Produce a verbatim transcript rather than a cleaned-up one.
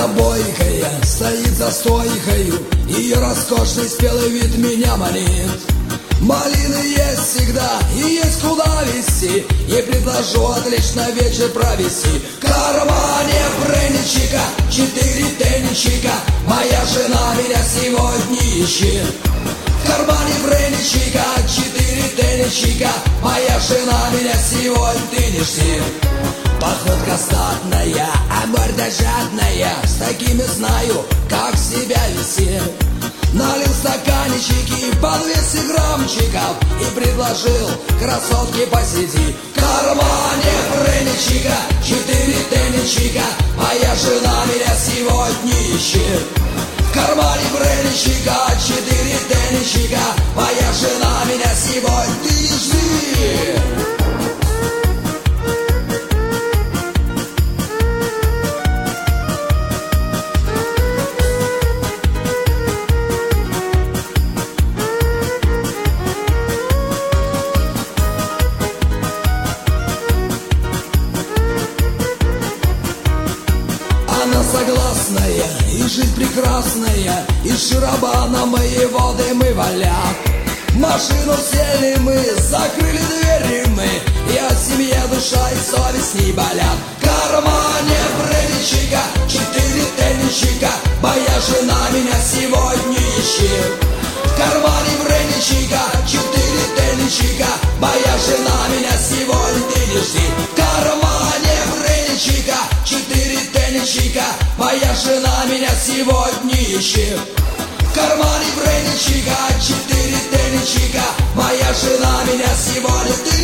Она бойкая, стоит за стойкою, ее роскошный спелый вид меня манит. Малины есть всегда и есть куда везти, и предложу отлично вечер провести. В кармане бренчика четыре тенничика, моя жена меня сегодня ищет. В кармане бренчика четыре тенничика, моя жена меня сегодня не ждет. Походка статная, а морда жадная, с такими знаю, как себя вести. Налил стаканчики по двести граммчиков и предложил красотке посиди. В кармане бренчика четыре тенничика, моя жена меня сегодня ищет. В кармане бренчика четыре тенничика, моя жена меня сегодня не жди. Она согласная, и жизнь прекрасная, и шарабана мои воды мы валят. В машину сели мы, закрыли двери мы, и о семье душа и совесть не болят. В кармане бренчика четыре тенничика, моя жена меня сегодня ищет. В кармане бренчика четыре тенничика, моя жена меня сегодня не жди. В кармане бренчика четыре тенничика, моя жена меня сегодня ищет. В кармане бренчика четыре тенничика, моя жена меня сегодня